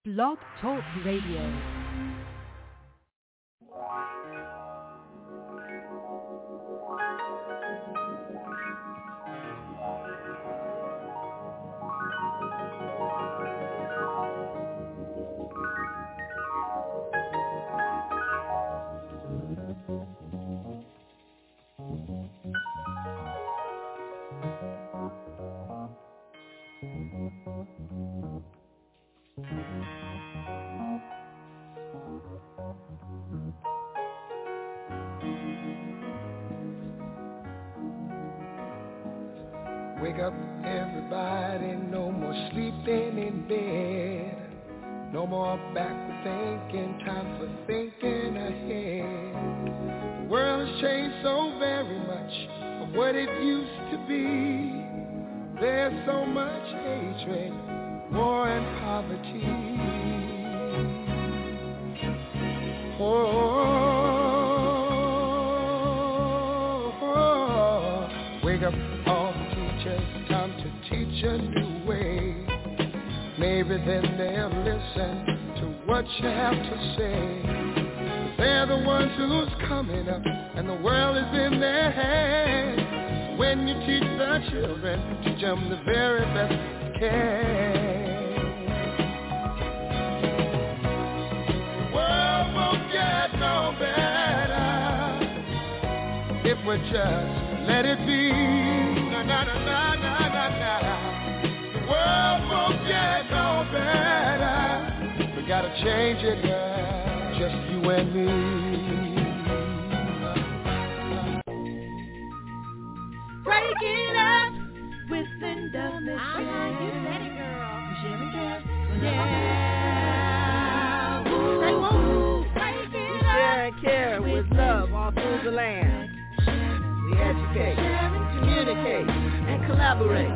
Blog Talk Radio. Wake up, everybody, no more sleeping in bed. No more backward thinking, time for thinking ahead. The world has changed so very much from what it used to be. There's so much hatred, war and poverty. Wake up, all the teachers, time to teach a new way. Maybe then they'll listen to what you have to say. They're the ones who's coming up, and the world is in their hands. When you teach the children, teach them the very best you can. The world won't get no better if we just let it be. Na na na na na na na. The world won't get no better. We gotta change it, girl. Just you and me. Break it up with Linda Mitchell. You said it, girl. Jimmy Jam. Yeah. Say woo. Break it up. Share and care with love all through the land. We educate, communicate, and collaborate.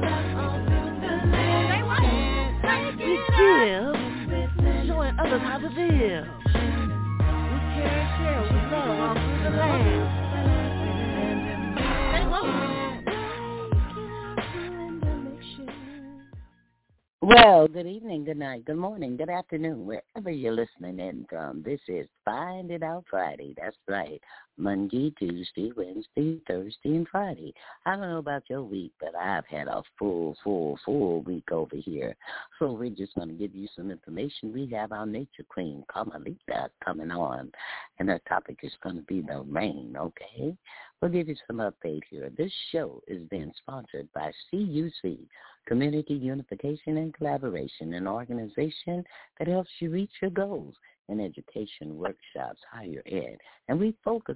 We give, showing others how to live. We care and share with love all through the land. Well, good evening, good night, good morning, good afternoon, wherever you're listening in from. This is Find It Out Friday. That's right. Monday, Tuesday, Wednesday, Thursday, and Friday. I don't know about your week, but I've had a full week over here. So we're just going to give you some information. We have our nature queen, Carmelita, coming on, and her topic is going to be the rain, okay? We'll give you some update here. This show is being sponsored by CUC, Community Unification and Collaboration, an organization that helps you reach your goals in education, workshops, higher ed. And we focus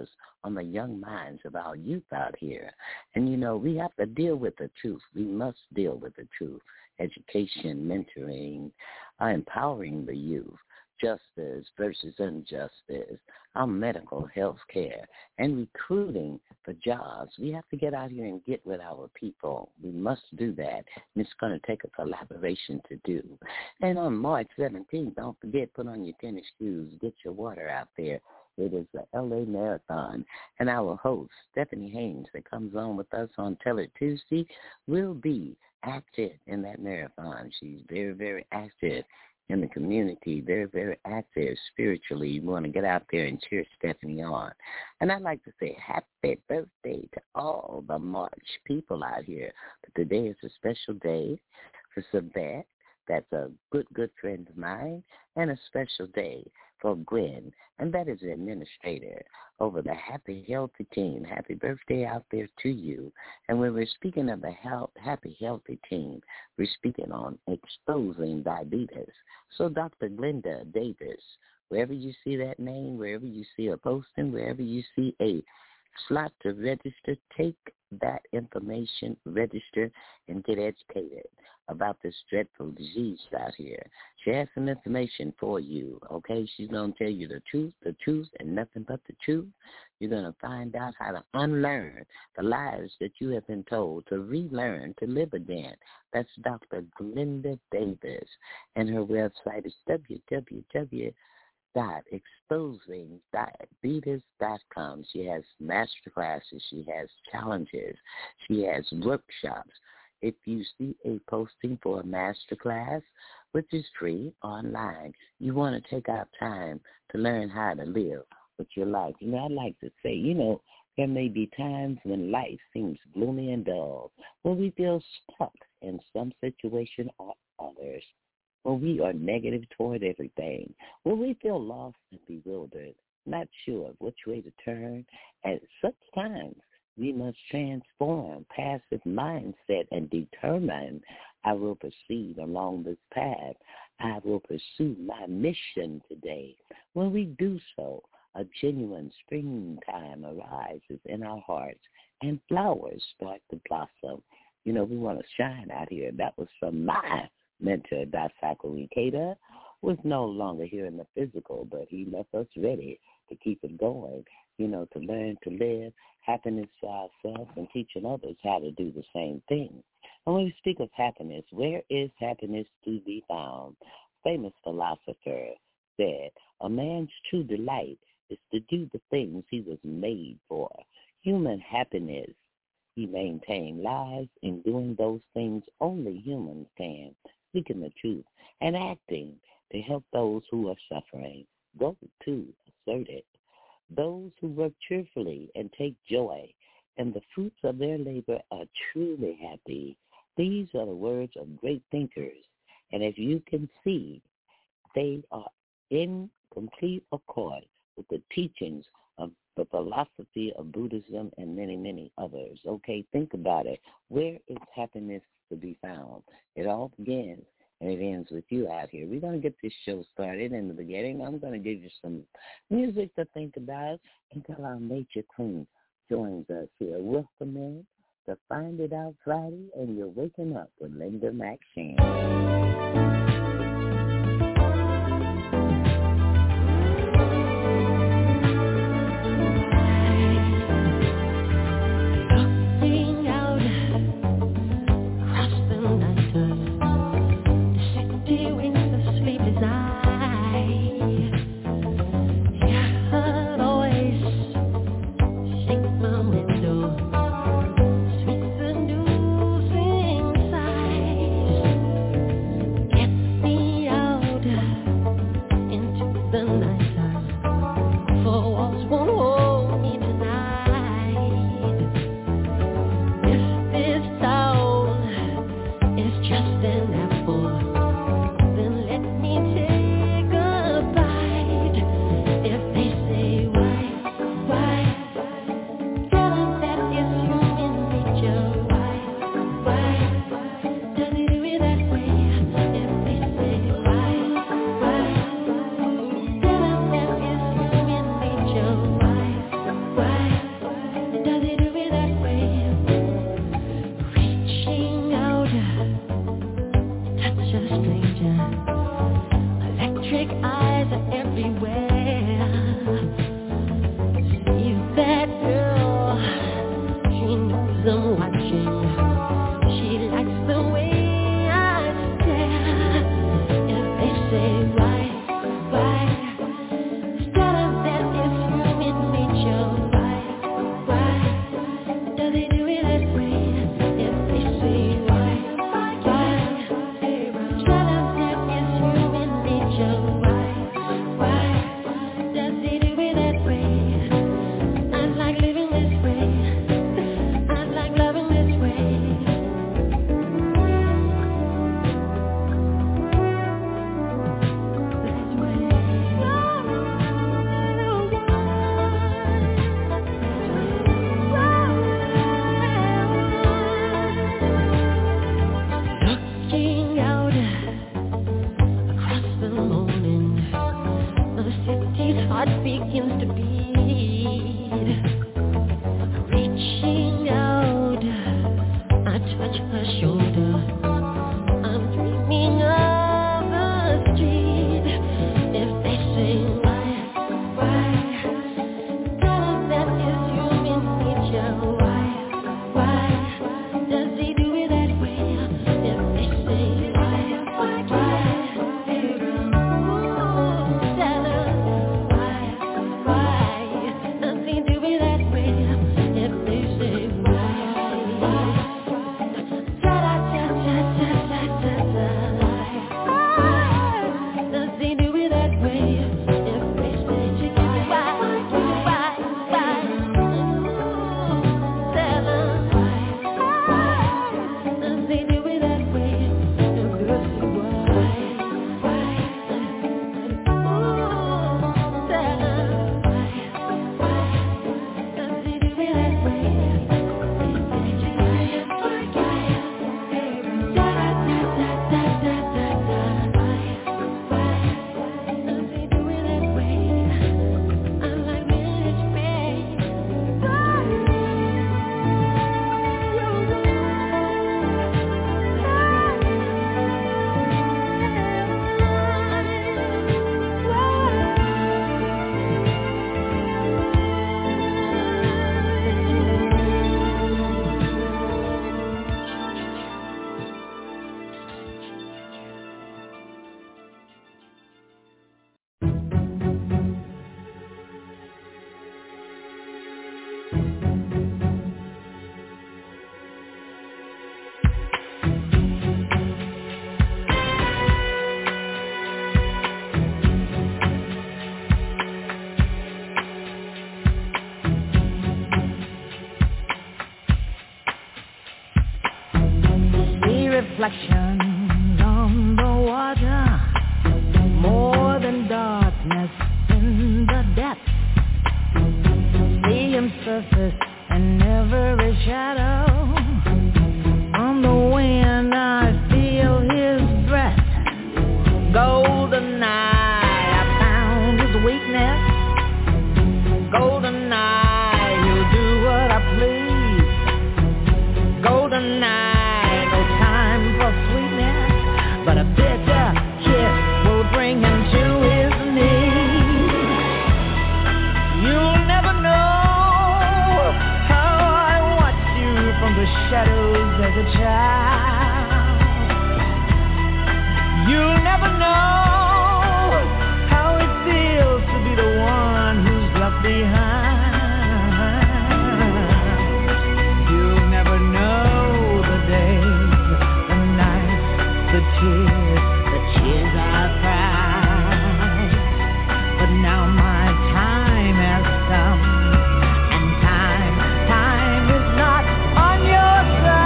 on the young minds of our youth out here. And, you know, we have to deal with the truth. We must deal with the truth. Education, mentoring, empowering the youth. Justice versus injustice, our medical health care, and recruiting for jobs. We have to get out here and get with our people. We must do that, and it's going to take a collaboration to do. And on March 17th, don't forget, put on your tennis shoes, get your water out there. It is the LA Marathon, and our host, Stephanie Haynes, that comes on with us on Tell It Tuesday, will be active in that marathon. She's very, very active in the community, very, very active spiritually. You want to get out there and cheer Stephanie on. And I'd like to say happy birthday to all the March people out here. But today is a special day for Savette. That's a good friend of mine, and a special day for Gwen, and that is the administrator over the Happy Healthy Team. Happy birthday out there to you. And when we're speaking of the Happy Healthy Team, we're speaking on exposing diabetes. So Dr. Glenda Davis, wherever you see that name, wherever you see a posting, wherever you see a slot to register, take that information, register, and get educated about this dreadful disease out here. She has some information for you, okay? She's going to tell you the truth, and nothing but the truth. You're going to find out how to unlearn the lies that you have been told, to relearn, to live again. That's Dr. Glenda Davis, and her website is www.exposingdiabetes.com. She has master classes. She has challenges. She has workshops. If you see a posting for a master class which is free online. You want to take out time to learn how to live with your life. You know, I like to say, there may be times when life seems gloomy and dull, when we feel stuck in some situation or others, when we are negative toward everything, when we feel lost and bewildered, not sure which way to turn. At such times, we must transform passive mindset and determine I will proceed along this path. I will pursue my mission today. When we do so, a genuine springtime arises in our hearts and flowers start to blossom. We want to shine out here. That was from my mentor, Daisaku Ikeda, was no longer here in the physical, but he left us ready to keep it going, to learn to live happiness for ourselves and teaching others how to do the same thing. And when we speak of happiness, where is happiness to be found? Famous philosopher said, a man's true delight is to do the things he was made for. Human happiness, he maintained, lies in doing those things only humans can, speaking the truth and acting to help those who are suffering. Go to assert it. Those who work cheerfully and take joy in the fruits of their labor are truly happy. These are the words of great thinkers, and as you can see, they are in complete accord with the teachings of the philosophy of Buddhism and many, many others. Okay, think about it. Where is happiness to be found? It all begins and it ends with you out here. We're going to get this show started. In the beginning, I'm going to give you some music to think about until our nature queen joins us here. Welcome in to Find It Out Friday, and you're waking up with Linda McShane. reflections on the water, more than darkness in the depths. See him surface in every shadow. On the wind I feel his breath. Golden eye, I found his weakness. Golden eye, he'll do what I please. Golden eye, no time for sweetness, but a bitter kiss will bring him to his knees. You'll never know how I watched you from the shadows as a child. You'll never know how it feels to be the one who's left behind. You'll never know the days, the nights, the tears I've cried. But now my time has come, and time is not on your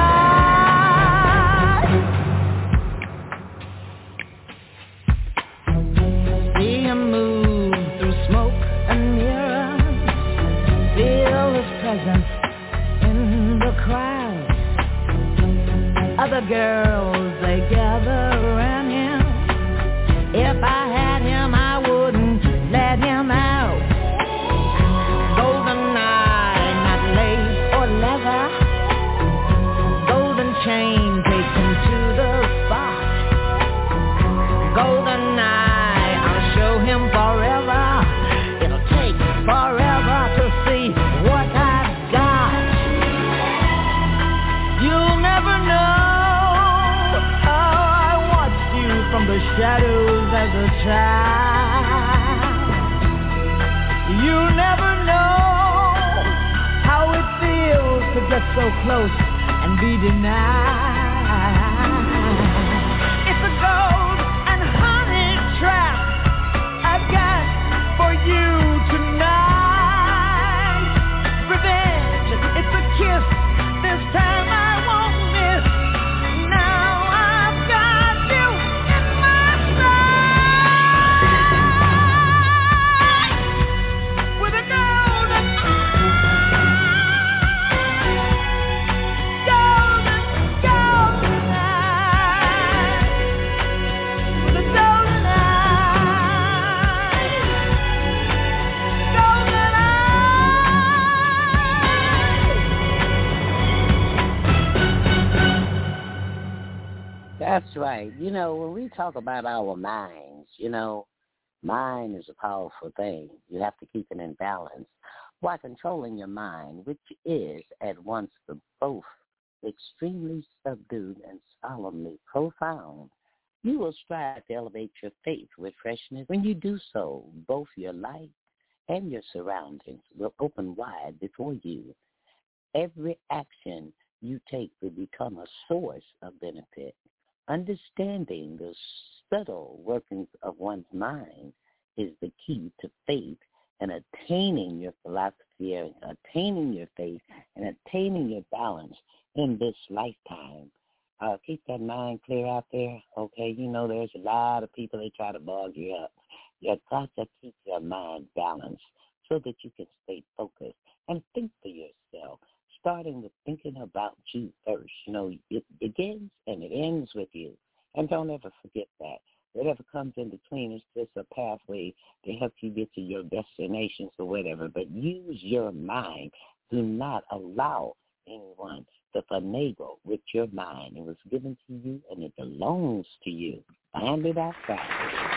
side. See him move through smoke and mirrors, feel his presence in the crowd. Other girls, they gather around him. If I had him, I wouldn't let him out. Golden eye, not lace or leather. Golden chain takes him to the spot. Golden eye, I'll show him forever. It'll take forever to see what I've got. You'll never know how I watched you from the shadows as a child. You'll never know how it feels to get so close and be denied. It's a gold and honey trap I've got for you tonight. Revenge, it's a kiss, this time I won't miss. Now I've got you in my sight. With a golden eye, with a golden eye, golden eye. That's right. You know, when we talk about our minds, you know, mind is a powerful thing. You have to keep it in balance while controlling your mind, which is at once the both extremely subdued and solemnly profound. You will strive to elevate your faith with freshness. When you do so, both your life and your surroundings will open wide before you. Every action you take will become a source of benefit. Understanding the subtle workings of one's mind is the key to faith and attaining your philosophy, and attaining your faith, and attaining your balance in this lifetime. Keep that mind clear out there, okay? You know there's a lot of people, they try to bog you up. You've got to keep your mind balanced so that you can stay focused and think for yourself, starting with thinking about you first. You know, it begins and it ends with you. And don't ever forget that. Whatever comes in between is just a pathway to help you get to your destinations or whatever. But use your mind. Do not allow anyone to finagle with your mind. It was given to you and it belongs to you. Find it outside.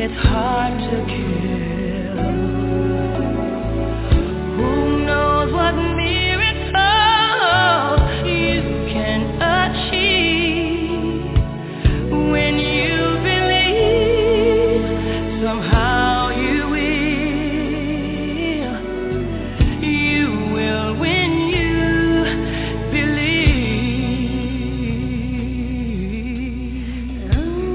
it's hard to kill. Who knows what miracle you can achieve when you believe somehow you will when you believe.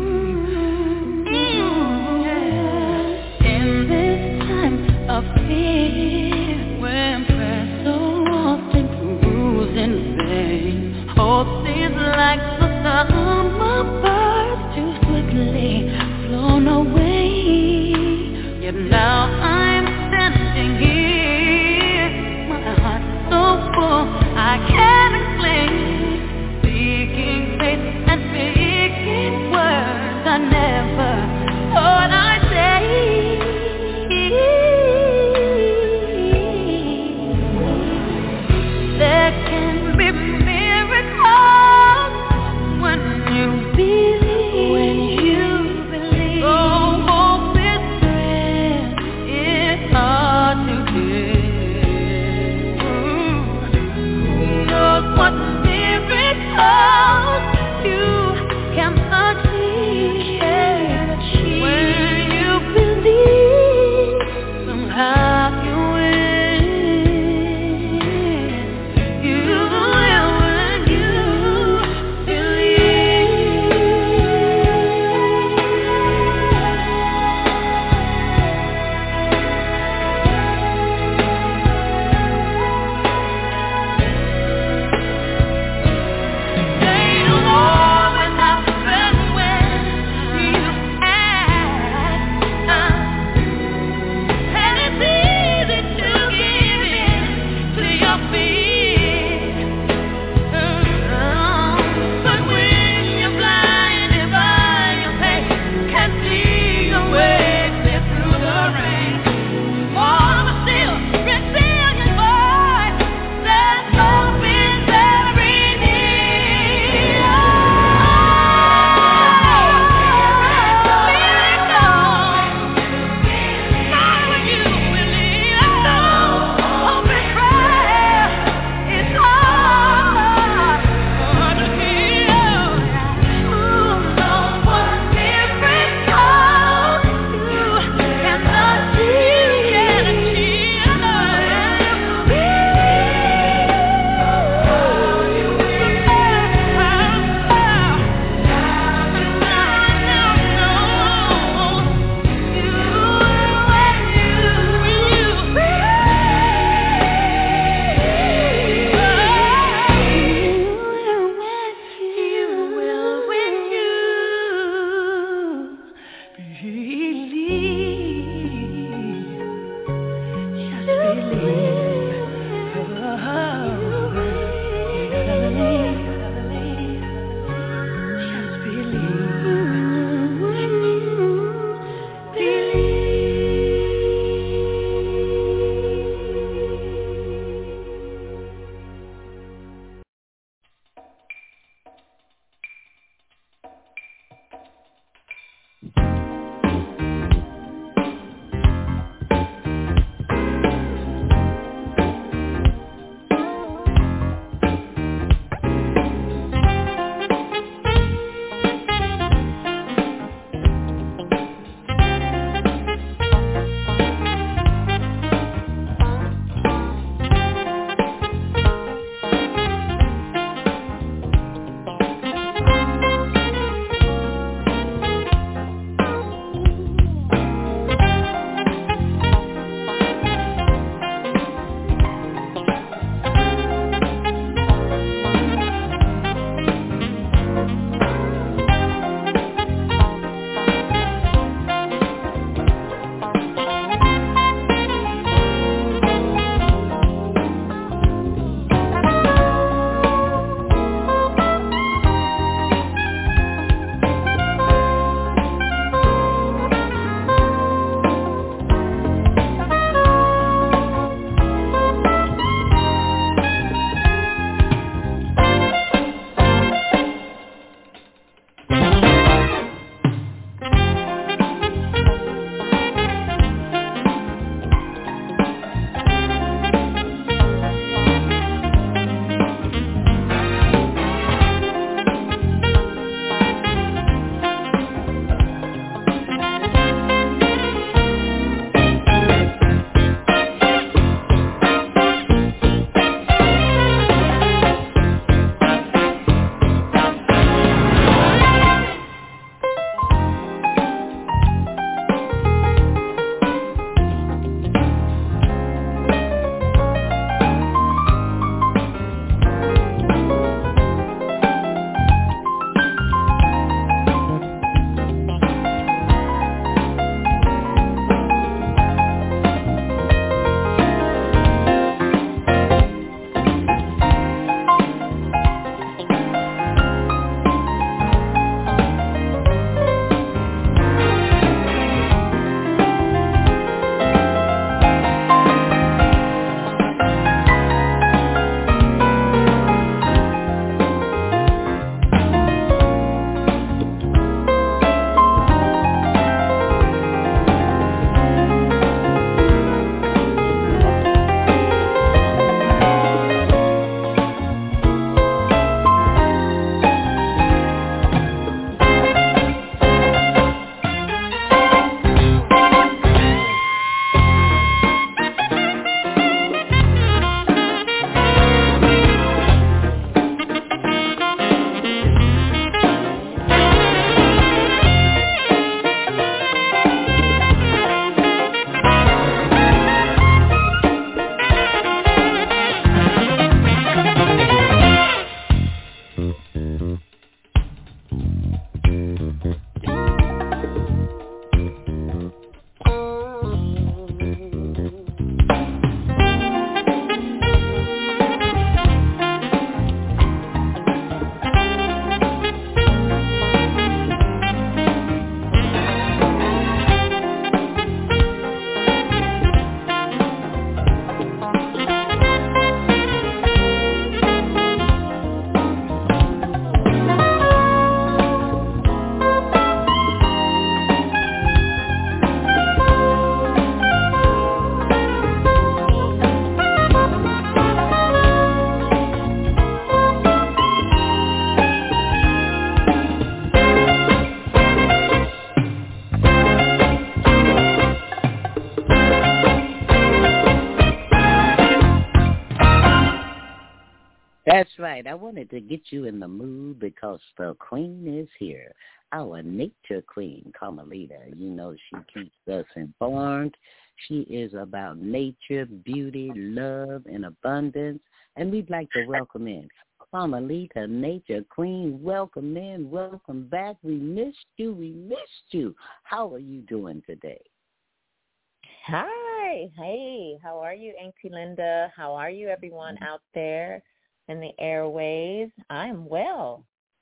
In this time of fear, when prayer so often proves in vain, hope seems like the summer birds too quickly flown away. Yet now I'm standing here, my heart's so full I can't explain, seeking faith and speaking words I never thought I'd say. There can be miracles when you believe. Oh, hope is strength, it's hard to get. Who knows what miracles you can achieve when you believe somehow you will. You will when you They don't always happen when you act, and it's easy to give in to your fear. But when you're blinded by your pain, can't see your way clear through the rain. More but still, resilient boy, there's hope in every need. That's right. I wanted to get you in the mood because the queen is here. Our nature queen, Carmelita. You know, she keeps us informed. She is about nature, beauty, love, and abundance. And we'd like to welcome in Carmelita, nature queen. Welcome in. Welcome back. We missed you. We missed you. How are you doing today? Hi. Hey, how are you, Auntie Linda? How are you, everyone out there in the airways? I am well.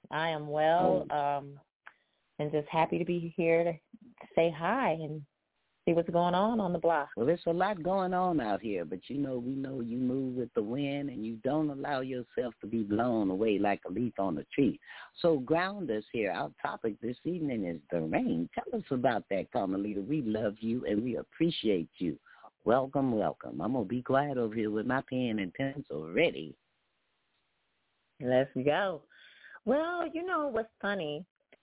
And just happy to be here to say hi and see what's going on the block. Well, there's a lot going on out here, but we know you move with the wind and you don't allow yourself to be blown away like a leaf on a tree. So ground us here. Our topic this evening is the rain. Tell us about that, Carmelita. We love you and we appreciate you. Welcome, welcome. I'm going to be quiet over here with my pen and pencil ready. Let's go. Well, you know what's funny?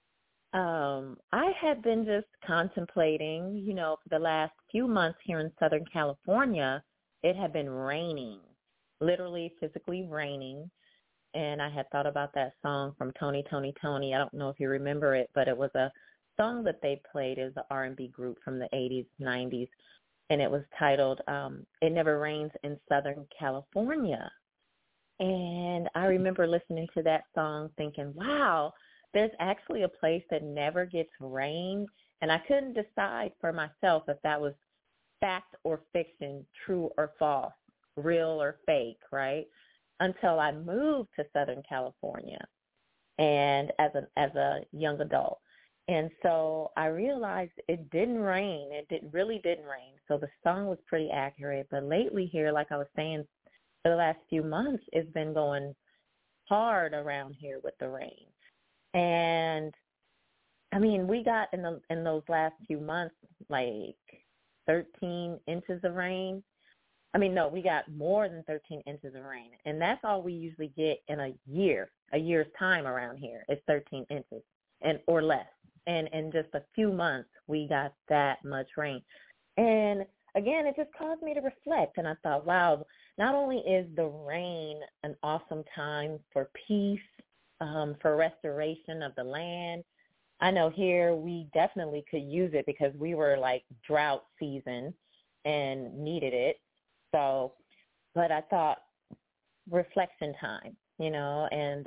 I had been just contemplating, for the last few months here in Southern California, it had been raining, literally physically raining. And I had thought about that song from Tony. I don't know if you remember it, but it was a song that they played as an R&B group from the 80s, 90s. And it was titled, It Never Rains in Southern California. And I remember listening to that song thinking, wow, there's actually a place that never gets rain, and I couldn't decide for myself if that was fact or fiction, true or false, real or fake, right? Until I moved to Southern California, and as a young adult, and so I realized it didn't rain. It really didn't rain. So the song was pretty accurate. But lately here, like I was saying, for the last few months, it's been going hard around here with the rain. And I mean, we got in those last few months like 13 inches of rain. I mean, no, we got more than 13 inches of rain, and that's all we usually get in a year's time around here. It's 13 inches or less, and in just a few months we got that much rain. And again, it just caused me to reflect, and I thought, wow, not only is the rain an awesome time for peace, for restoration of the land. I know here we definitely could use it because we were like drought season and needed it. So, but I thought reflection time, and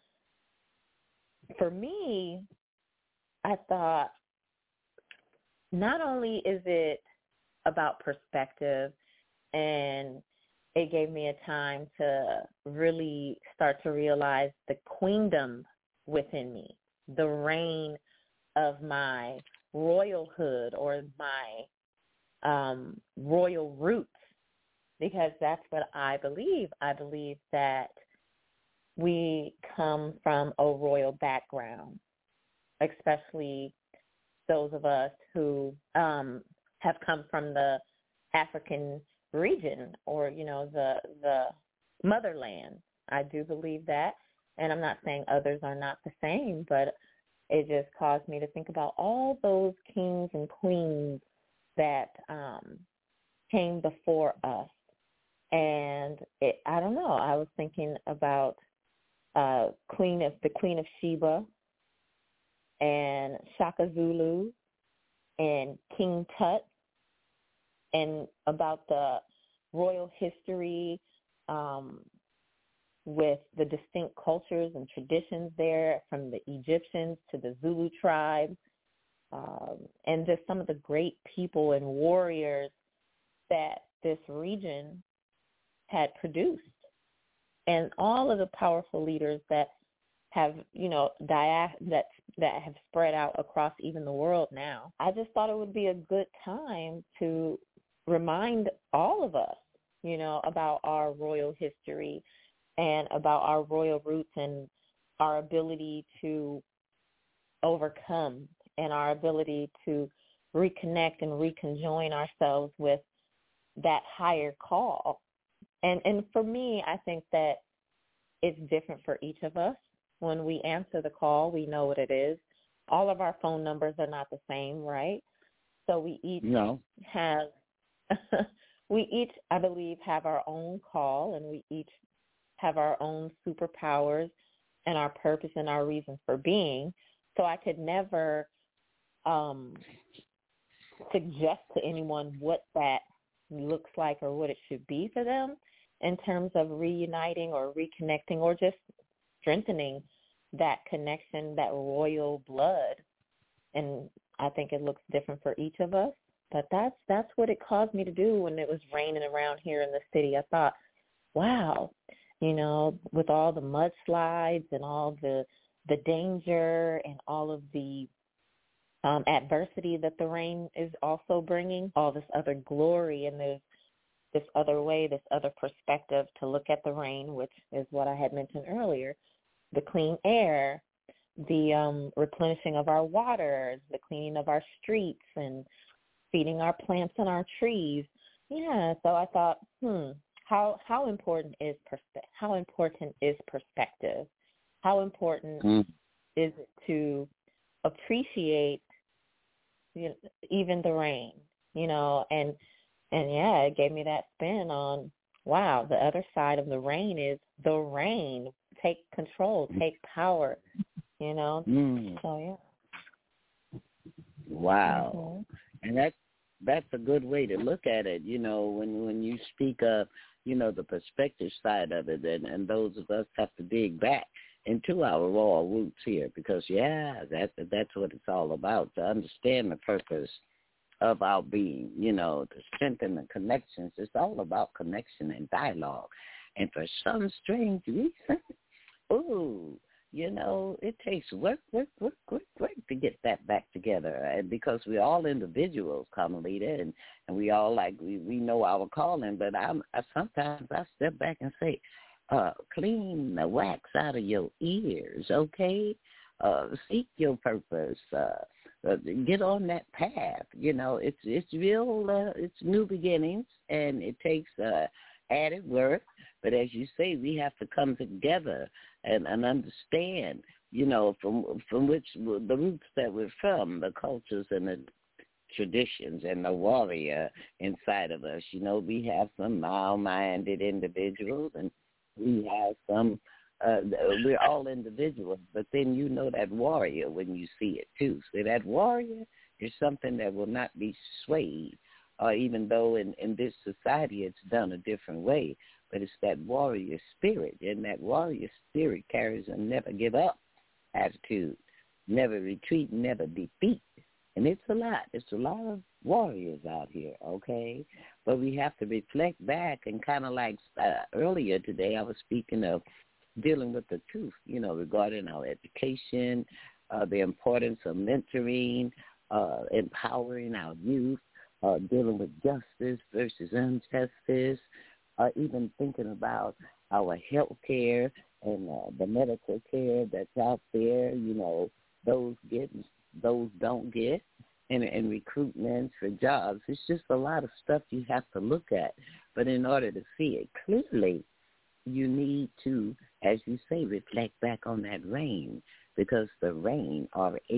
for me, I thought not only is it about perspective, and it gave me a time to really start to realize the queendom within me, the reign of my royalhood or my royal roots, because that's what I believe. I believe that we come from a royal background, especially those of us who have come from the African region or, the motherland. I do believe that. And I'm not saying others are not the same, but it just caused me to think about all those kings and queens that came before us. And I don't know, I was thinking about the Queen of Sheba and Shaka Zulu and King Tut, and about the royal history with the distinct cultures and traditions there, from the Egyptians to the Zulu tribe, and just some of the great people and warriors that this region had produced, and all of the powerful leaders that have, that have spread out across even the world now. I just thought it would be a good time to remind all of us, about our royal history and about our royal roots and our ability to overcome and our ability to reconnect and reconjoin ourselves with that higher call. And for me, I think that it's different for each of us. When we answer the call, we know what it is. All of our phone numbers are not the same, right? So we each have, I believe, have our own call, and we each have our own superpowers and our purpose and our reason for being. So I could never suggest to anyone what that looks like or what it should be for them in terms of reuniting or reconnecting or just strengthening that connection, that royal blood. And I think it looks different for each of us. But that's what it caused me to do when it was raining around here in the city. I thought, wow, with all the mudslides and all the danger and all of the adversity that the rain is also bringing, all this other glory and this other way, this other perspective to look at the rain, which is what I had mentioned earlier, the clean air, the replenishing of our waters, the cleaning of our streets and feeding our plants and our trees. Yeah, so I thought, how important is perspective? How important is it to appreciate even the rain, and yeah, it gave me that spin on, wow, the other side of the rain is the rain. Take control, take power, So, yeah. Wow. And that's a good way to look at it, when you speak of, the perspective side of it, and those of us have to dig back into our raw roots here, because that's what it's all about, to understand the purpose of our being, to strengthen the connections. It's all about connection and dialogue. And for some strange reason, it takes work to get that back together. And because we're all individuals, Carmelita, and we all we know our calling. But sometimes I step back and say, clean the wax out of your ears, okay? Seek your purpose. Get on that path. It's real. It's new beginnings, and it takes added work. But as you say, we have to come together and understand, from which the roots that we're from, the cultures and the traditions and the warrior inside of us. We have some mild-minded individuals, and we have some, we're all individuals, but then that warrior when you see it too. So that warrior is something that will not be swayed, even though in this society it's done a different way. But it's that warrior spirit, and that warrior spirit carries a never give up attitude, never retreat, never defeat. And it's a lot. It's a lot of warriors out here, okay? But we have to reflect back and kind of like earlier today I was speaking of dealing with the truth, regarding our education, the importance of mentoring, empowering our youth, dealing with justice versus injustice, even thinking about our health care and the medical care that's out there, those get, those don't get, and recruitment for jobs. It's just a lot of stuff you have to look at. But in order to see it clearly, you need to, as you say, reflect back on that rain, because the rain,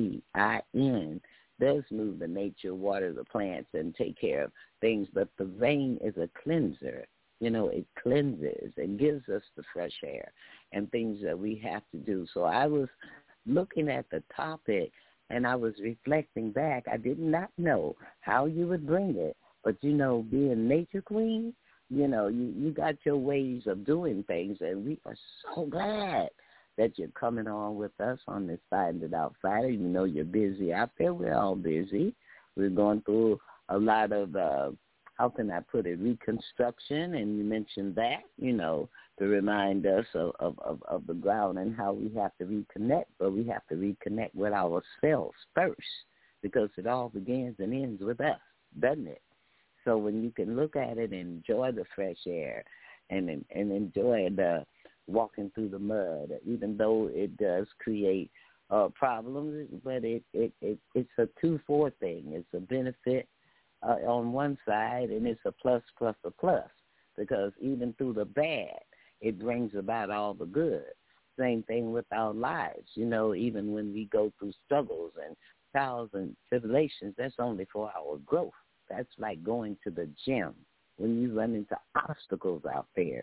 R-A-I-N, does move the nature, water the plants, and take care of things. But the rain is a cleanser. It cleanses and gives us the fresh air and things that we have to do. So I was looking at the topic, and I was reflecting back. I did not know how you would bring it, but, being nature queen, you got your ways of doing things, and we are so glad that you're coming on with us on this Find It Out Friday. You're busy out there. We're all busy. We're going through a lot of how can I put it, reconstruction, and you mentioned that, to remind us of the ground and how we have to reconnect, but we have to reconnect with ourselves first, because it all begins and ends with us, doesn't it? So when you can look at it and enjoy the fresh air and enjoy the walking through the mud, even though it does create problems, but it's a 2-4 thing. It's a benefit on one side, and it's a plus plus a plus, because even through the bad, it brings about all the good. Same thing with our lives, even when we go through struggles and trials and tribulations, that's only for our growth. That's like going to the gym. When you run into obstacles out there,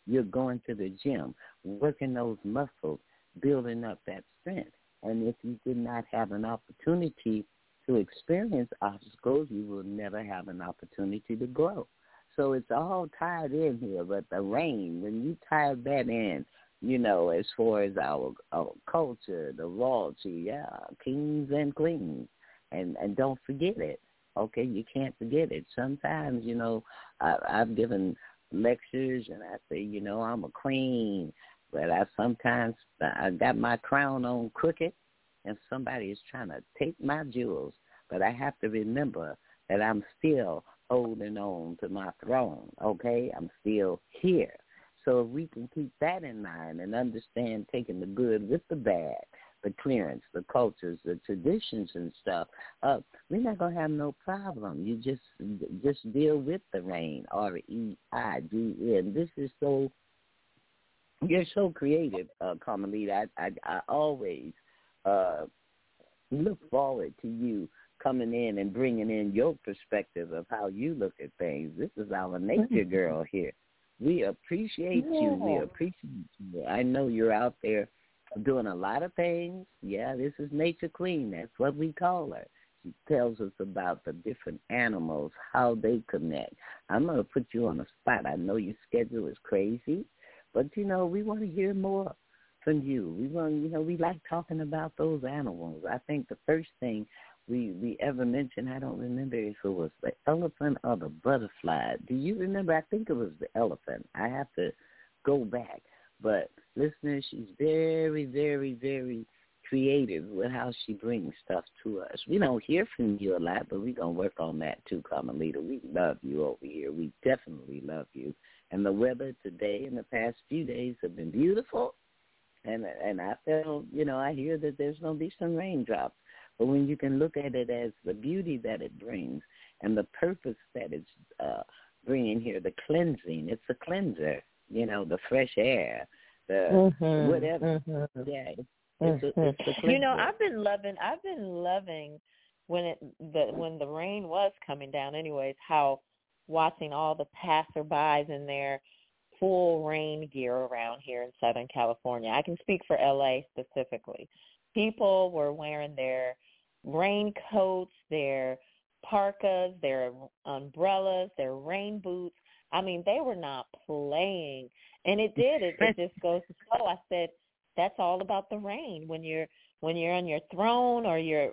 You're going to the gym, working those muscles, building up that strength. And if you did not have an opportunity to experience obstacles, you will never have an opportunity to grow. So it's all tied in here. But the rain, when you tie that in, you know, as far as our culture, the royalty, kings and queens, and don't forget it. Okay, you can't forget it. Sometimes, you know, I've given lectures and I say, you know, I'm a queen, but I got my crown on crooked and somebody is trying to take my jewels. But I have to remember that I'm still holding on to my throne, okay? I'm still here. So if we can keep that in mind and understand taking the good with the bad, the clearance, the cultures, the traditions and stuff, we're not going to have no problem. You just deal with the rain, R-E-I-G-N. This is so, you're so creative, Carmelita. I always look forward to you coming in and bringing in your perspective of how you look at things. This is our nature girl here. We appreciate you. We appreciate you. I know you're out there doing a lot of things. Yeah, this is Nature Queen. That's what we call her. She tells us about the different animals, how they connect. I'm going to put you on the spot. I know your schedule is crazy, but, you know, we want to hear more from you. We want, you know, we like talking about those animals. I think the first thing we ever mentioned, I don't remember if it was the elephant or the butterfly. Do you remember? I think it was the elephant. I have to go back. But listeners, she's very, very, very creative with how she brings stuff to us. We don't hear from you a lot, but we're going to work on that too, Carmelita. We love you over here. We definitely love you. And the weather today and the past few days have been beautiful. And I feel, you know, I hear that there's going to be some raindrops. But when you can look at it as the beauty that it brings and the purpose that it's bringing here, the cleansing, it's a cleanser, you know, the fresh air, the whatever. Yeah, it's a cleanser. You know, I've been loving when the rain was coming down anyways, how watching all the passerbys in their full rain gear around here in Southern California. I can speak for LA specifically. People were wearing their raincoats, their parkas, their umbrellas, their rain boots. I mean, they were not playing. And it just goes to show. I said, that's all about the rain. When you're on your throne or you're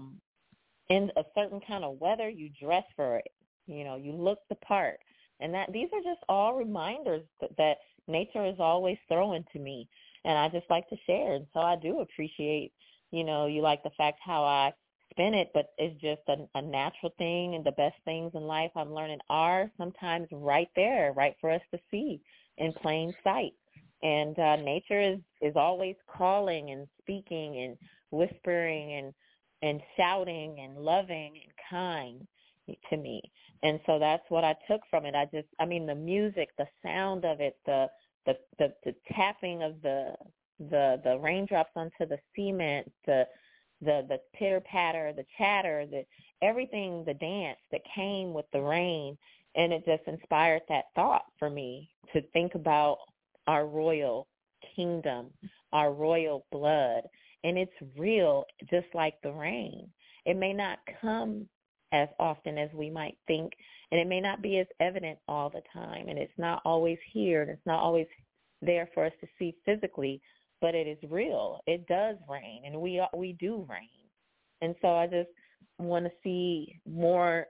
in a certain kind of weather, you dress for it. You know, you look the part. And these are just all reminders that nature is always throwing to me. And I just like to share. And so I do appreciate, you know, you like the fact how I spin it, but it's just a natural thing, and the best things in life I'm learning are sometimes right there, right for us to see in plain sight. And nature is always calling and speaking and whispering and shouting and loving and kind to me. And so that's what I took from it. I mean, the music, the sound of it, the tapping of the raindrops onto the cement, the pitter patter, the chatter, everything, the dance that came with the rain, and it just inspired that thought for me to think about our royal kingdom, our royal blood, and it's real, just like the rain. It may not come as often as we might think, and it may not be as evident all the time, and it's not always here, and it's not always there for us to see physically, but it is real. It does rain, and we do rain. And so I just want to see more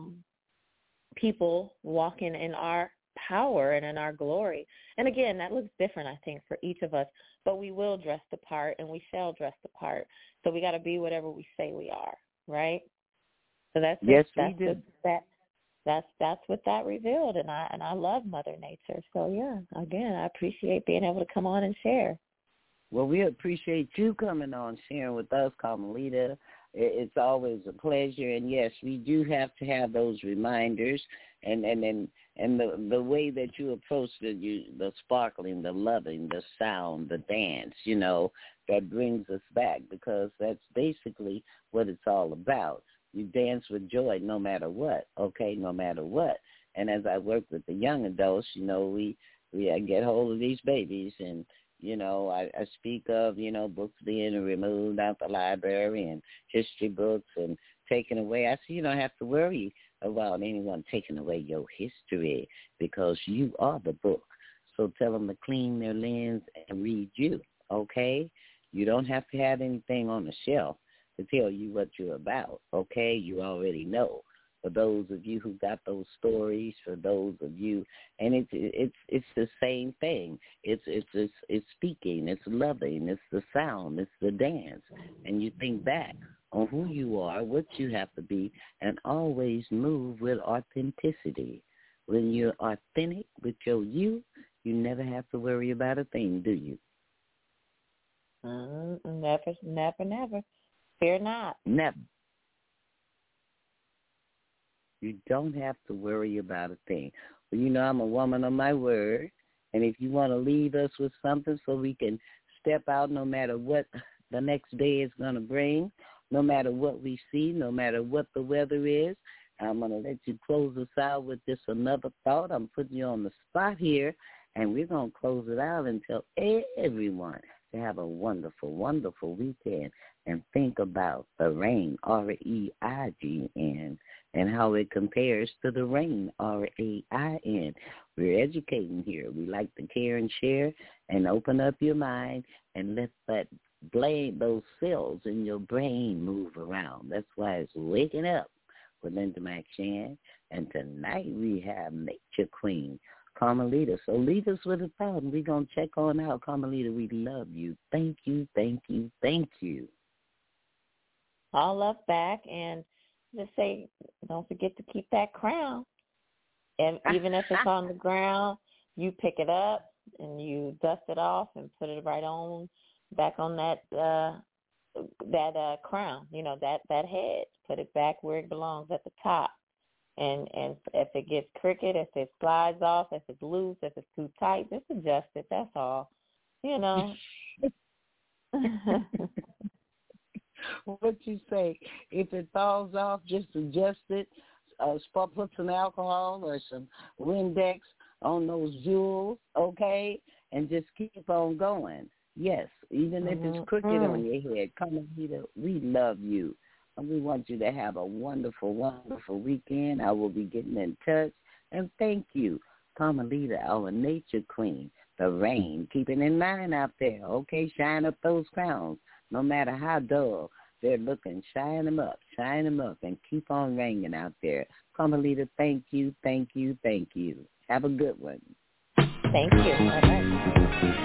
people walking in our power and in our glory. And again, that looks different, I think, for each of us, but we will dress the part, and we shall dress the part. So we got to be whatever we say we are, right? So that's what that revealed, and I love Mother Nature. So yeah, again, I appreciate being able to come on and share. Well, we appreciate you coming on, sharing with us, Carmelita. It's always a pleasure, and yes, we do have to have those reminders, and the way that you approach the sparkling, the loving, the sound, the dance, you know, that brings us back, because that's basically what it's all about. You dance with joy no matter what, okay, no matter what. And as I work with the young adults, you know, we we get hold of these babies. And, I speak of, books being removed out the library and history books and taken away. I say you don't have to worry about anyone taking away your history because you are the book. So tell them to clean their lens and read you, okay? You don't have to have anything on the shelf to tell you what you're about, okay? You already know. For those of you who got those stories, for those of you, and it's the same thing. It's speaking, it's loving, it's the sound, it's the dance, and you think back on who you are, what you have to be, and always move with authenticity. When you're authentic with your you never have to worry about a thing, do you? Never. Fear not. Never. You don't have to worry about a thing. Well, I'm a woman of my word, and if you want to leave us with something so we can step out no matter what the next day is going to bring, no matter what we see, no matter what the weather is, I'm going to let you close us out with just another thought. I'm putting you on the spot here, and we're going to close it out and tell everyone to have a wonderful, wonderful weekend and think about the rain, REIGN, and how it compares to the rain, RAIN. We're educating here. We like to care and share and open up your mind and let that those cells in your brain move around. That's why it's Waking Up with Linda McShan. And tonight we have Nature Queen, Carmelita. So leave us with a thought, and we're going to check on out. Carmelita, we love you. Thank you, thank you, thank you. All love back, and just say, don't forget to keep that crown. And even if it's on the ground, you pick it up and you dust it off and put it right on back on that crown. That head. Put it back where it belongs, at the top. And if it gets crooked, if it slides off, if it's loose, if it's too tight, just adjust it. That's all. What you say? If it falls off, just adjust it. Put some alcohol or some Windex on those jewels, okay? And just keep on going. Yes, even if it's crooked on your head, Carmelita, we love you. And we want you to have a wonderful, wonderful weekend. I will be getting in touch. And thank you, Carmelita, our nature queen, the rain. Keep it in mind out there, okay? Shine up those crowns. No matter how dull they're looking, shine them up, and keep on ringing out there. Carmelita, thank you, thank you, thank you. Have a good one. Thank you. Bye-bye.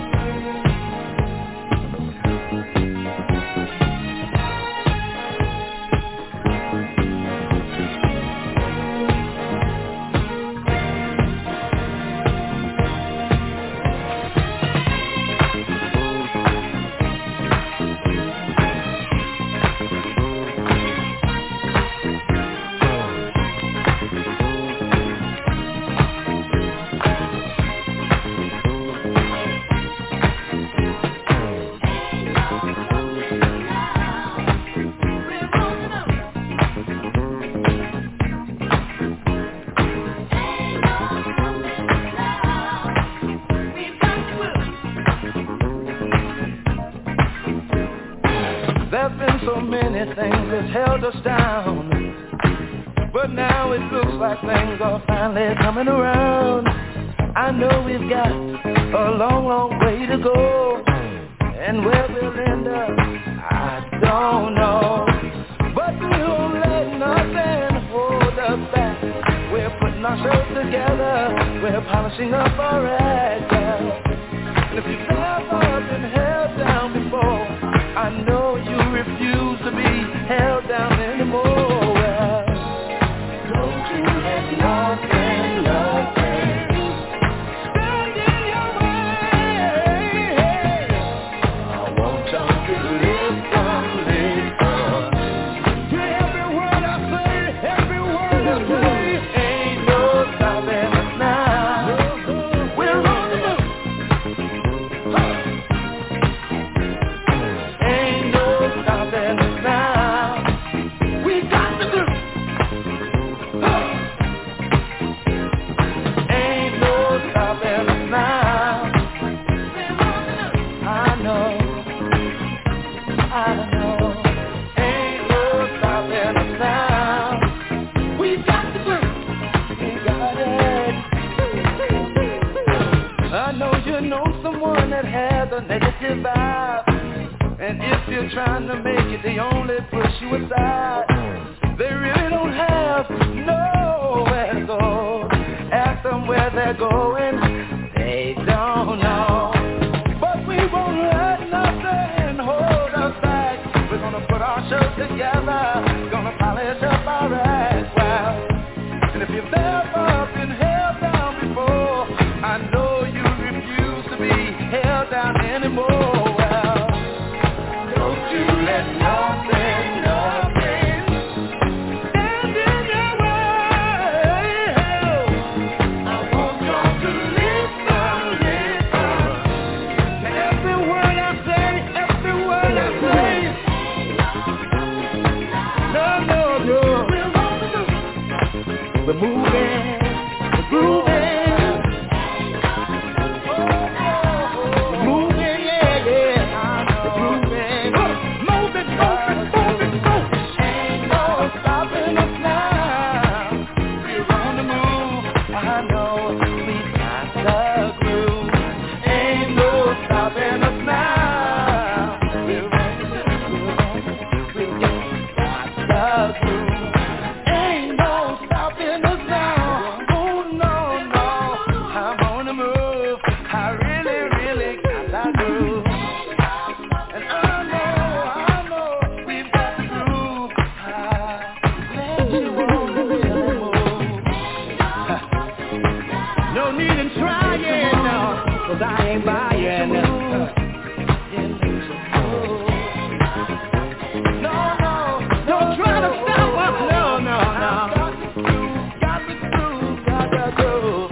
There's been so many things that held us down, but now it looks like things are finally coming around. I know we've got a long, long way to go, and where we'll end up, I don't know. But we won't let nothing hold us back. We're putting ourselves together, we're polishing up our act. And if you've never been held down before, I know you refuse to be held down anymore. Well, don't you let nothing stand in your way. I want y'all to listen. To every word I say, ain't no stopping us now. We're on the move. that has a negative vibe. And if you're trying to make it, they only push you aside. They really don't have nowhere to go. Ask them where they're going, they don't know. But we won't let nothing hold us back. We're gonna put our shows together, gonna polish up our act. Well, and if you've ever been held down before, I know you refuse to be held down anymore. Well, don't you let nothing stand in your way. I want you to listen. Every word I say, every word I say. No. We're moving, we're grooving. Moving, yeah. We're grooving. Moving. Ain't no stopping us now. We're on the move. I know we got the groove. Ain't no stopping us now. We're on the move. We got the groove. Ain't no stopping us now. Oh no, I'm on the move. I really got that groove. And I know we've got the groove. I let you on the really move. No need in trying, no, 'cause I ain't buying. No, don't try to stop us. No. Got the groove.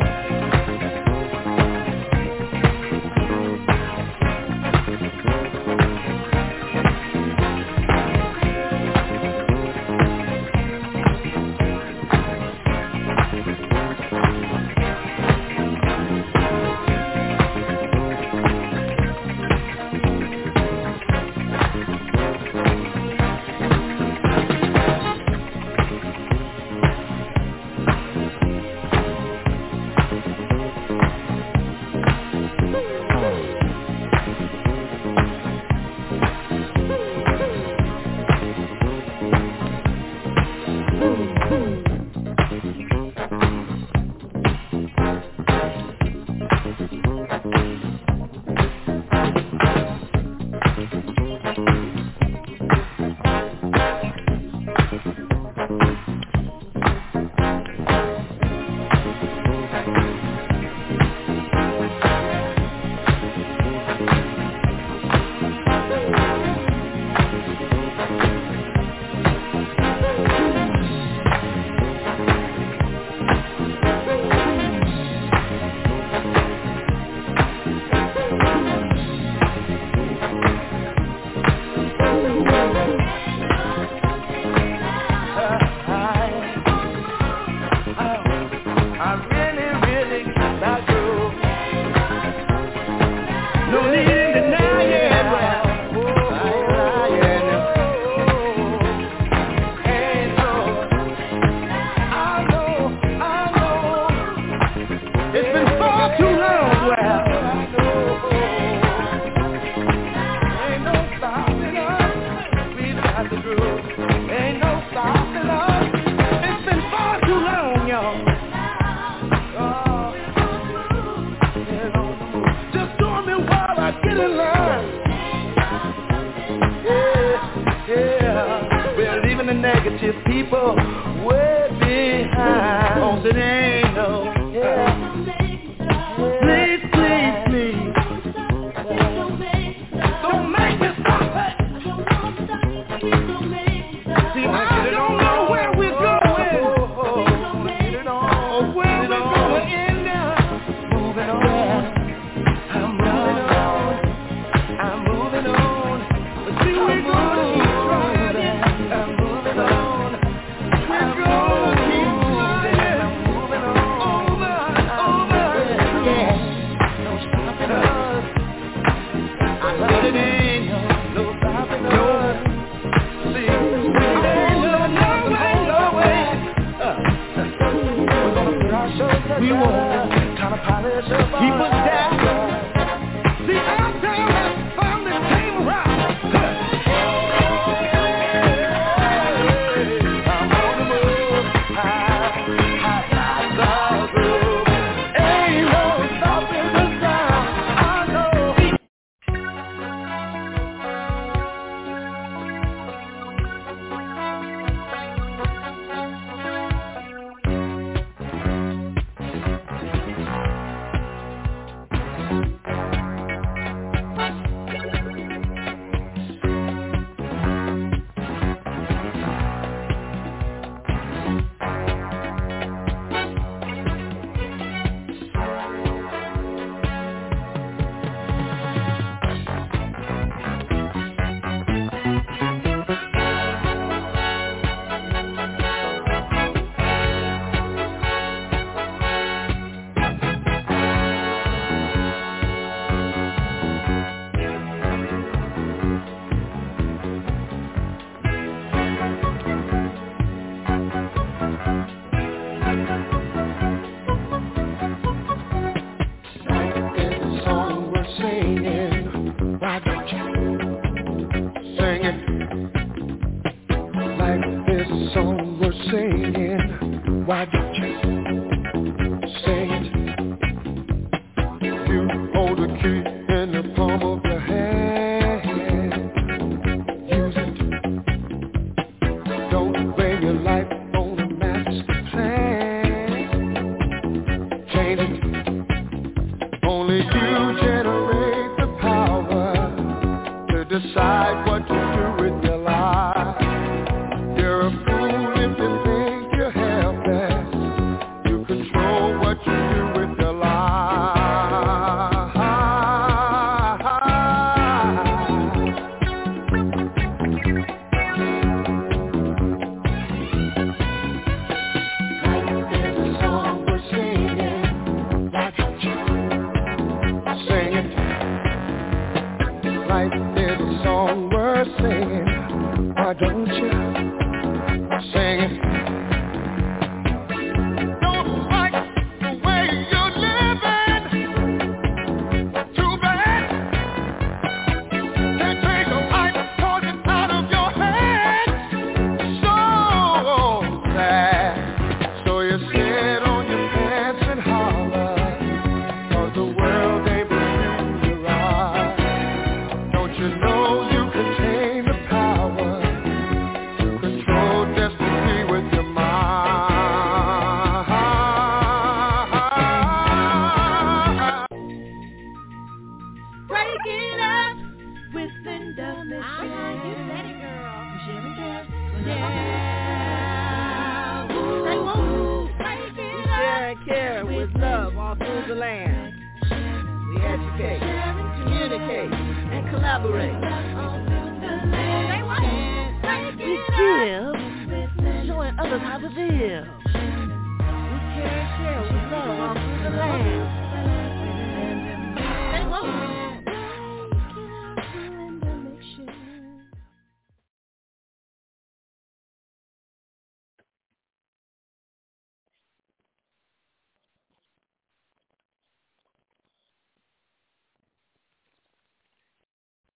negative people way behind. Oh, it ain't no, please, please, please. Don't make me stop it. See, I don't know where we're going. Or where we're going in now. Moving on. I'm moving on. See, we're gonna keep trying. I'm moving on. We're gonna keep trying. I'm moving on. Over, yeah. No stopping us. I said it ain't no stopping us. See, no way. We're gonna put our shows together. We won't kind of polish up. Keep us down. See, Sing it. You hold the key in the palm of your hand. Use it. Don't bring your life on a master plan. Change it. Only you generate the power to decide what to do with your life. You're a fool if you think you have that. You control what you do with your life. Like there's a song we're singing, like sing it. Like there's a song we're singing, why don't you sing it? Don't like the way you're living, too bad. Can't take a life, cause it's out of your hands. So sad. So you sit on your pants and holler, cause the world ain't what you right. Don't you know you contain the power to control destiny with your mind? Break it up with Linda Mitchell. You said it, girl. Jerry Bell. Yeah. Say woo. Break it Share up and care with love all through the land. We educate, communicate, and collaborate. Say what? Break We it up give, showing others how to live.